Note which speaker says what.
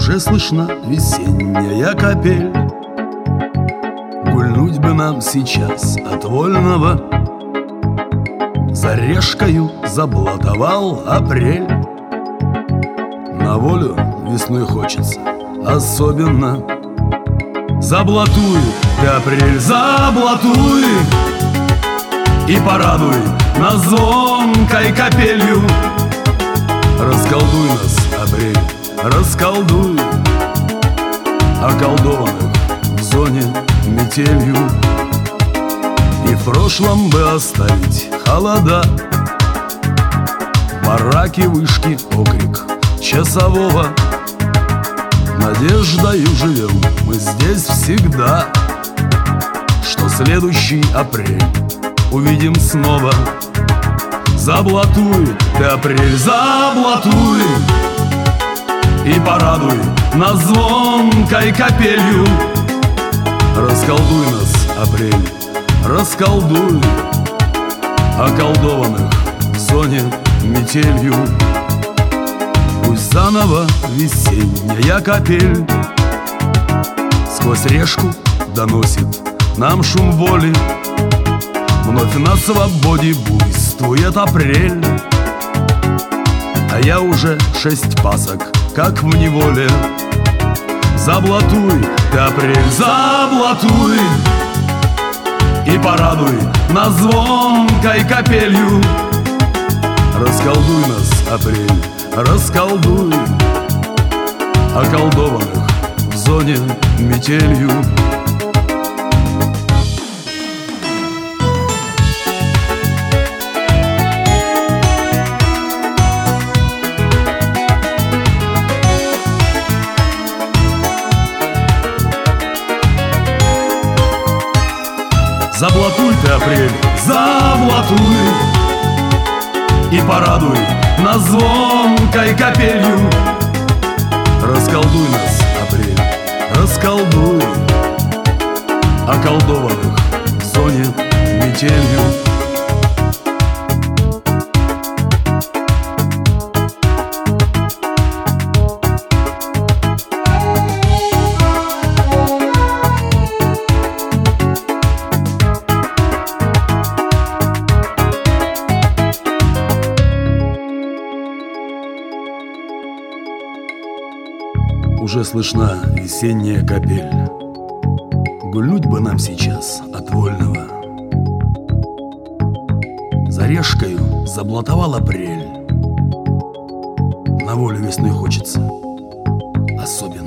Speaker 1: Уже слышна весенняя капель. Гульнуть бы нам сейчас от вольного. За решкою заблатовал апрель. На волю весной хочется особенно. Заблатуй ты, апрель, заблатуй, и порадуй нас звонкой капелью. Расколдуй нас, апрель, расколдуй околдованных в зоне метелью. И в прошлом бы оставить холода, бараки, вышки, окрик часового. Надеждою живем мы здесь всегда, что следующий апрель увидим снова. Заблатуй ты, апрель, заблатуй, и порадуй нас звонкой капелью. Расколдуй нас, апрель, расколдуй околдованных в зоне метелью. Пусть заново весенняя капель сквозь решку доносит нам шум воли. Вновь на свободе буйствует апрель, а я уже 6 пасок, как в неволе. Заблатуй ты, апрель, заблатуй, и порадуй нас звонкой капелью. Расколдуй нас, апрель, расколдуй околдованных в зоне метелью. Заблатуй ты, апрель, заблатуй, и порадуй нас звонкой капелью. Расколдуй нас, апрель, расколдуй околдованных в зоне метелью. Уже слышна весенняя капель. Гульнуть бы нам сейчас от вольного. За решкою заблатовал апрель. На волю весной хочется особенно.